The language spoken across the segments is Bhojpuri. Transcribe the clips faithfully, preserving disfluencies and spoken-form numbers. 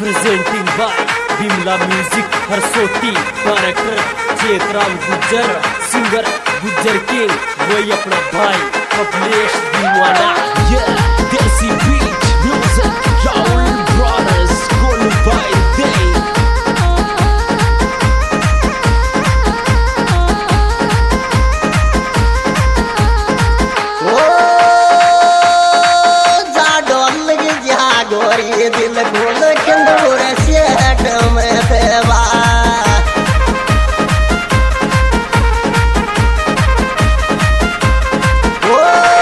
presenting by Bimla Music Harsoti, director Jetram Gujjar, singer Gujjar King, वही अपना भाई कपिलेश दीवाना। Yeah, Desi Beat Music, Raul Brothers, Golu by Day. गोरी दिल खोल किंदूर सेठ में देवा ओ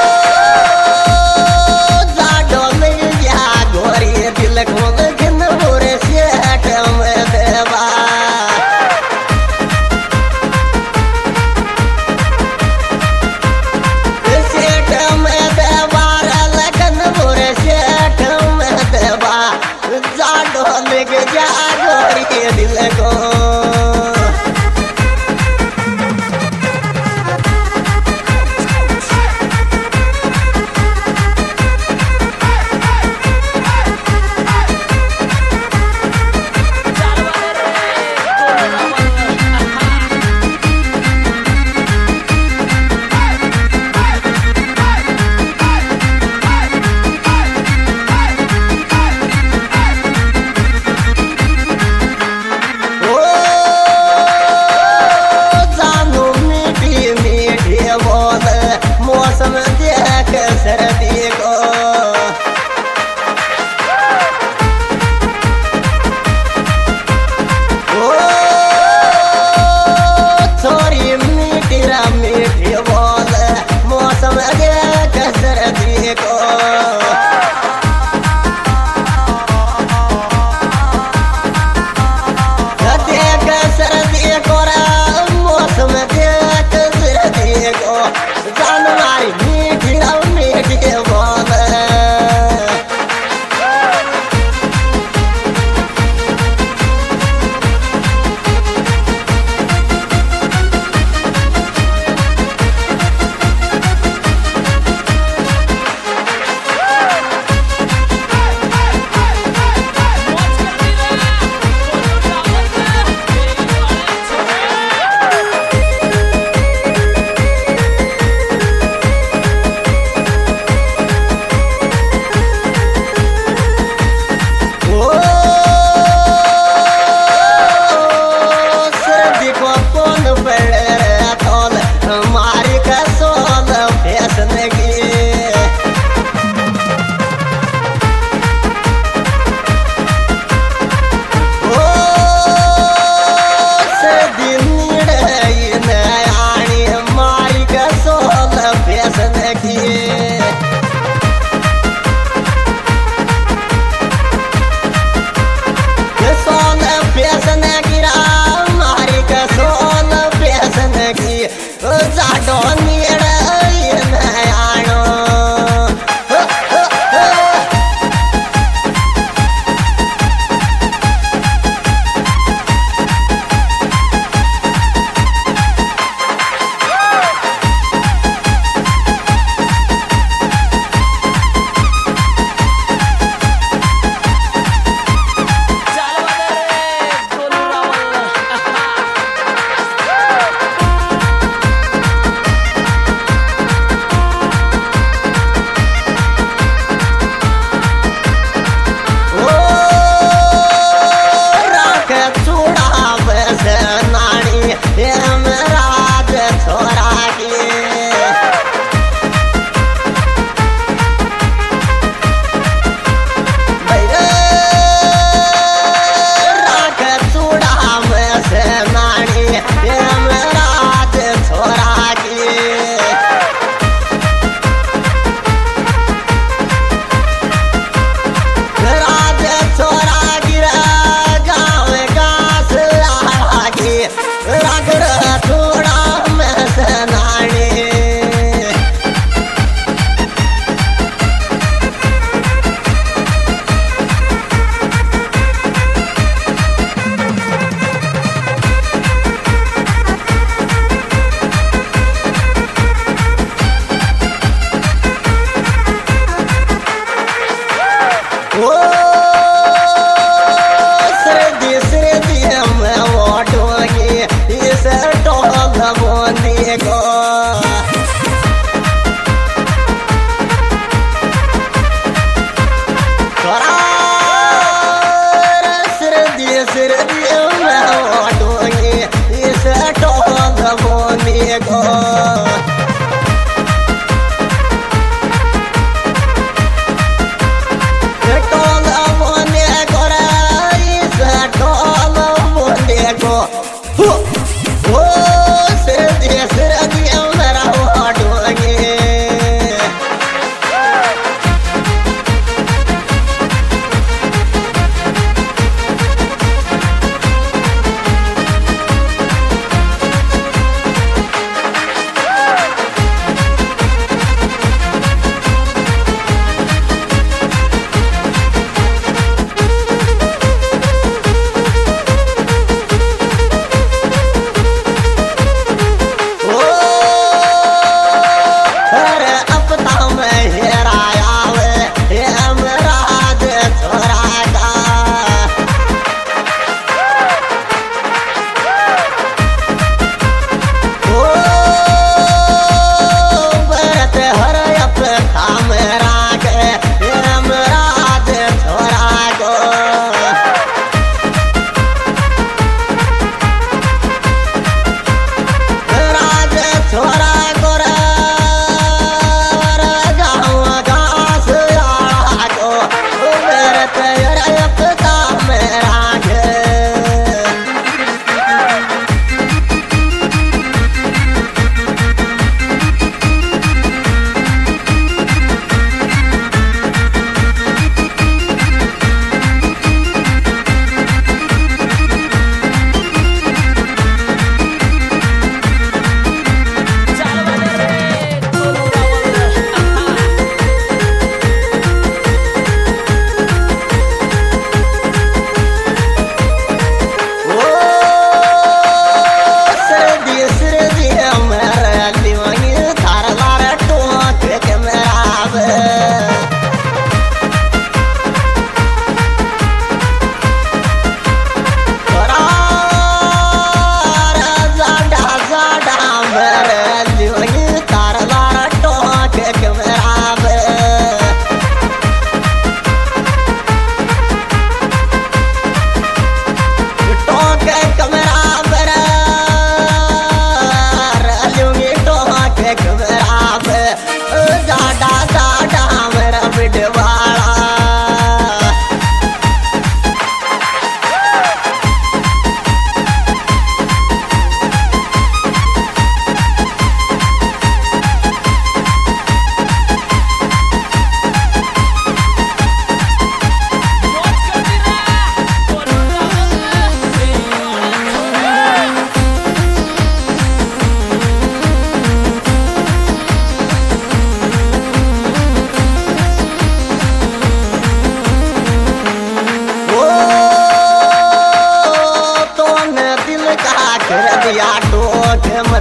जाडो में या गोरी दिल खोल किंदूर सेठ में देवा सेठ में देवा लगन बोरे सेठ जाडो लेके जा गोरी के दिल को ओ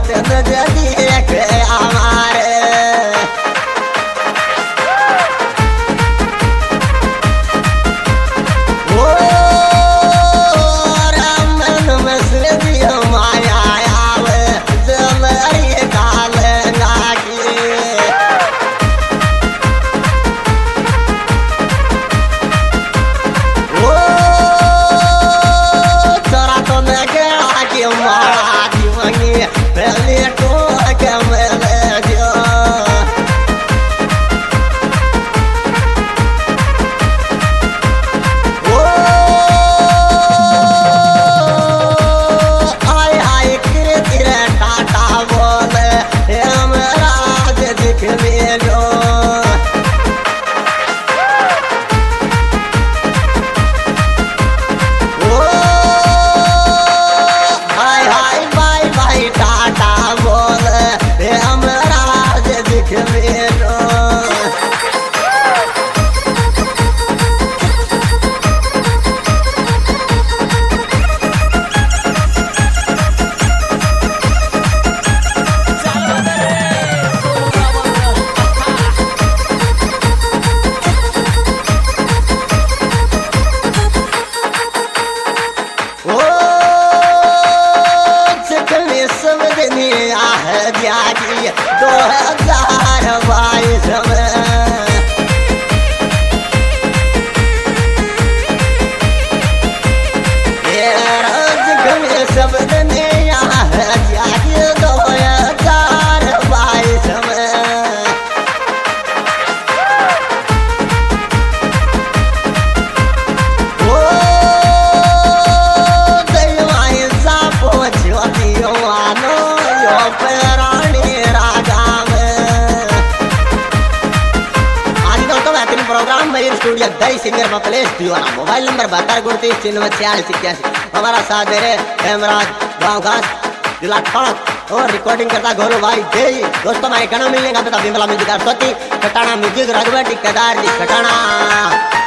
तेन जदी एक हमारे ओ रामन में से दियो माया आवे जलरी काल लागी ओ चोरा तो मैं गेला की मारा दीवानी पहले तो के मिले दियो ओ आय आय किरे किरे टाटा बोले हमरा जे दिख लियो ओ hi hi bye bye tata बोले हमरा जे दिख लियो ओ चकने सब दुनिया है जागी दो हजार बाईस में ये चकने सब दुनिया है जागी दो हजार बाईस में ओ दैवाई सापो ज्योतियो आनो यो प्राणी राजा में आज दोस्तों बेहतरीन प्रोग्राम मेरी स्टूडियो दई सिंगर पपलेश दीवाना मोबाइल नंबर बहत्तर गुड़तीस चिन्नवे छियालीस इक्यासी हमारा साथ दे रहे हेमराज गाँव खास जिला ठोक और रिकॉर्डिंग करता गोलू भाई दे दोस्तों हमारे गाना मिलने का पता बिमला म्यूजिक सोती कटाना म्यूजिक रघुवर टिकदार जी कटाना।